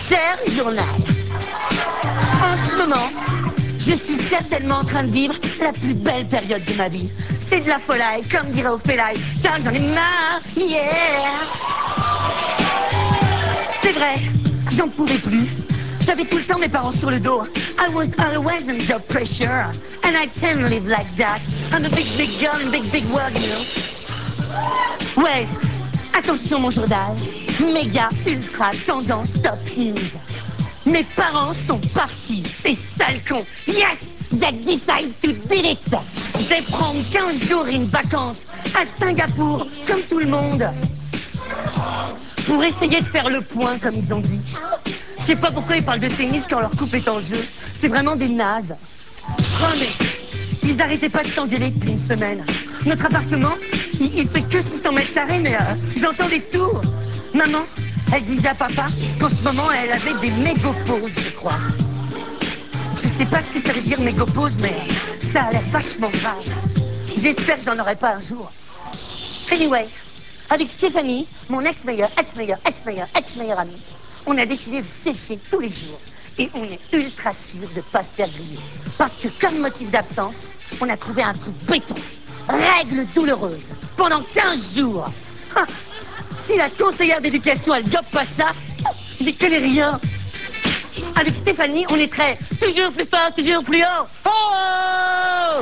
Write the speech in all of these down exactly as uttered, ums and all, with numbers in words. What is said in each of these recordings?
Cher journal, en ce moment, je suis certainement en train de vivre la plus belle période de ma vie. C'est de la folie, comme dirait Ophélie, car j'en ai marre, yeah. C'est vrai, j'en pouvais plus. J'avais tout le temps mes parents sur le dos. I was always under pressure, and I can't live like that. I'm a big, big girl in big, big world, you know. Ouais, attention mon journal, méga, ultra, tendance, top news. Mes parents sont partis, ces sales cons. Yes, they decide to delete. Je vais prendre quinze jours et une vacance à Singapour, comme tout le monde, pour essayer de faire le point, comme ils ont dit. Je sais pas pourquoi ils parlent de tennis quand leur coupe est en jeu. C'est vraiment des nazes. Oh mais, ils arrêtaient pas de s'engueuler depuis une semaine. Notre appartement, il, il fait que six cents mètres carrés, mais euh, j'entends des tours. Maman, elle disait à papa qu'en ce moment, elle avait des mégopauses, je crois. Je sais pas ce que ça veut dire mégopause, mais ça a l'air vachement grave. J'espère que j'en aurai pas un jour. Anyway, avec Stéphanie, mon ex-meilleur, ex-meilleur, ex-meilleur, ex-meilleur ami, on a décidé de sécher tous les jours. Et on est ultra sûr de pas se faire griller. Parce que comme motif d'absence, on a trouvé un truc béton. Règle douloureuse. Pendant quinze jours. Ah, si la conseillère d'éducation, elle gobe pas ça, j'y connais rien. Avec Stéphanie, on est très toujours plus fort, toujours plus haut. Oh!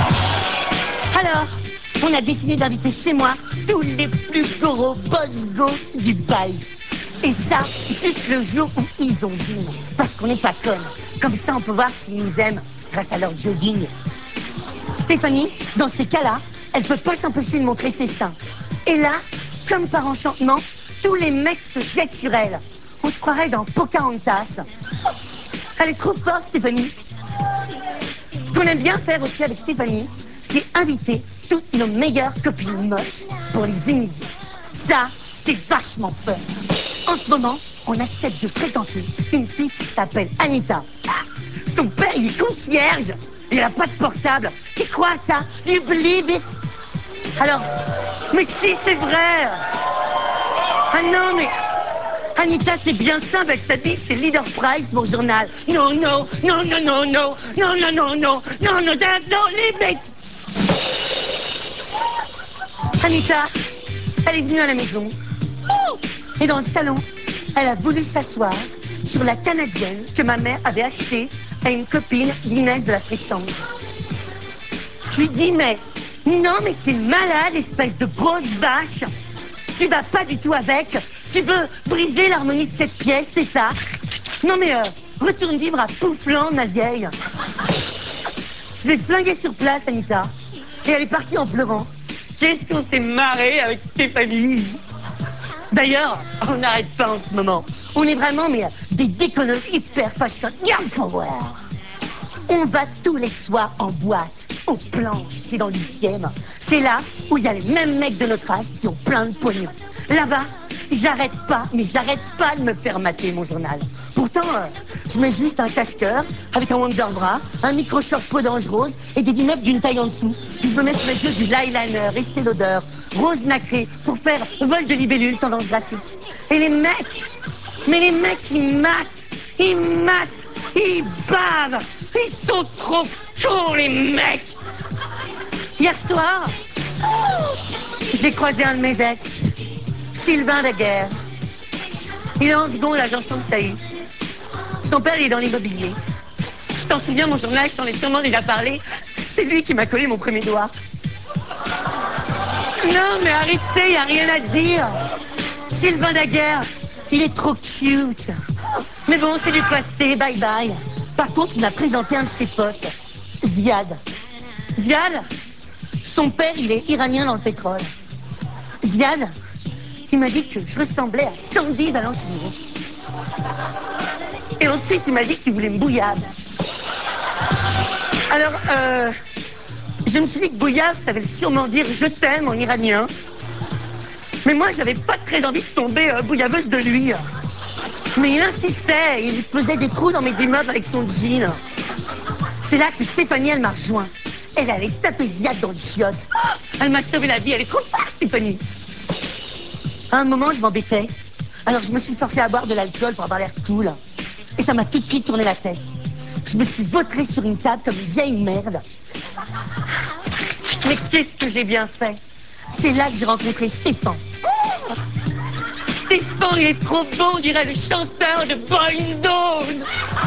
Alors, on a décidé d'inviter chez moi tous les plus gros boss go du bail. Et ça, juste le jour où ils ont gym. Parce qu'on n'est pas connes. Comme ça, on peut voir s'ils nous aiment grâce à leur jogging. Stéphanie, dans ces cas-là, elle peut pas s'empêcher de montrer ses seins. Et là, comme par enchantement, tous les mecs se jettent sur elle. On se croirait dans Pocahontas. Elle est trop forte, Stéphanie. Ce qu'on aime bien faire aussi avec Stéphanie, c'est inviter toutes nos meilleures copines moches pour les humilier. Ça, c'est vachement fun. En ce moment, on accepte de fréquenter une fille qui s'appelle Anita. Son père, il est concierge. Il a pas de portable. Tu crois ça? You believe it? Alors, mais si, c'est vrai. Ah non, mais Anita, c'est bien simple, elle s'habille chez Leader Price pour journal. Non, non, non, non, non, non, non, non, non, non, non, non, there's no limit. Anita, elle est venue à la maison. Et dans le salon, elle a voulu s'asseoir sur la canadienne que ma mère avait achetée à une copine d'Inès de la Fressange. Je lui dis, mais non, mais t'es malade, espèce de grosse vache. Tu vas pas du tout avec. Tu veux briser l'harmonie de cette pièce, c'est ça? Non mais euh, retourne vivre à Poufland, ma vieille. Je l'ai flinguée sur place, Anita. Et elle est partie en pleurant. Qu'est-ce qu'on s'est marré avec Stéphanie. D'ailleurs, on n'arrête pas en ce moment. On est vraiment mais, des déconneuses hyper fashion. Young power. On va tous les soirs en boîte, aux planches, c'est dans le huitième. C'est là où il y a les mêmes mecs de notre âge qui ont plein de pognon. Là-bas, j'arrête pas, mais j'arrête pas de me faire mater mon journal. Pourtant, euh, je mets juste un cache-cœur avec un Wonderbra, un micro-short peau d'ange rose et des lunettes d'une taille en dessous. Puis je me mets sur les yeux du eyeliner, Estée Lauder, rose nacré pour faire vol de libellule tendance graphique. Et les mecs, mais les mecs, ils matent, ils matent, ils bavent. Ils sont trop cons, les mecs. Hier soir, j'ai croisé un de mes ex, Sylvain Daguerre. Il est en seconde à Janson de Sailly. Son père, il est dans l'immobilier. Je t'en souviens, mon journal, je t'en ai sûrement déjà parlé. C'est lui qui m'a collé mon premier doigt. Non, mais arrêtez, y a rien à dire. Sylvain Daguerre, il est trop cute. Mais bon, c'est du passé, bye bye. Par contre, il m'a présenté un de ses potes, Ziad. Ziad, son père, il est iranien dans le pétrole. Ziad, il m'a dit que je ressemblais à Sandy Valentino. Et ensuite, il m'a dit qu'il voulait me bouillave. Alors, euh, je me suis dit que bouillave, ça veut sûrement dire je t'aime en iranien. Mais moi, j'avais pas très envie de tomber euh, bouillaveuse de lui. Mais il insistait, il faisait des trous dans mes immeubles avec son jean. C'est là que Stéphanie, elle m'a rejoint. Elle allait se taper Ziad dans le chiotte. Elle m'a sauvé la vie, elle est trop forte, Stéphanie. À un moment, je m'embêtais. Alors je me suis forcée à boire de l'alcool pour avoir l'air cool. Et ça m'a tout de suite tourné la tête. Je me suis vautrée sur une table comme une vieille merde. Mais qu'est-ce que j'ai bien fait? C'est là que j'ai rencontré Stéphane. Stéphane, il est trop bon, on dirait le chanteur de Boyzone.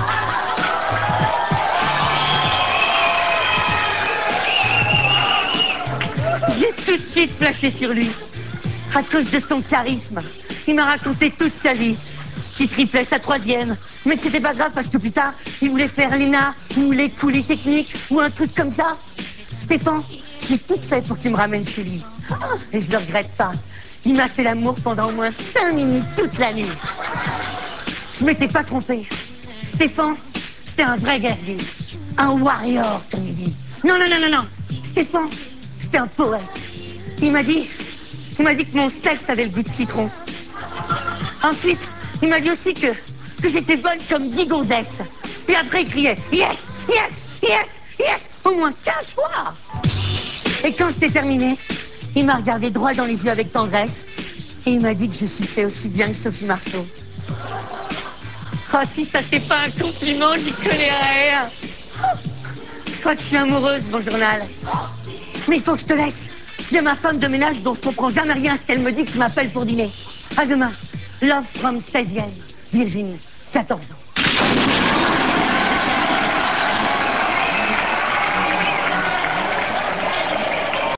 J'ai tout de suite flashé sur lui. À cause de son charisme. Il m'a raconté toute sa vie. Qu'il triplait sa troisième, mais que c'était pas grave parce que plus tard, il voulait faire l'E N A ou les Polytechniques ou un truc comme ça. Stéphane, j'ai tout fait pour qu'il me ramène chez lui. Et je le regrette pas. Il m'a fait l'amour pendant au moins cinq minutes toute la nuit. Je m'étais pas trompé. Stéphane, c'était un vrai guerrier. Un warrior, comme il dit. Non, non, non, non, non. Stéphane, c'était un poète. Il m'a dit, il m'a dit que mon sexe avait le goût de citron. Ensuite, il m'a dit aussi que, que j'étais bonne comme dix gonzesses. Puis après, il criait yes, yes, yes, yes, au moins quinze fois. Et quand c'était terminé, il m'a regardé droit dans les yeux avec tendresse et il m'a dit que je suçais aussi bien que Sophie Marceau. Oh, si ça c'est pas un compliment, j'y connais rien. Je crois que je suis amoureuse, mon journal. Mais il faut que je te laisse. Il y a ma femme de ménage dont je comprends jamais rien à ce qu'elle me dit qui m'appelle pour dîner. À demain. Love from seizième, Virginie, quatorze ans.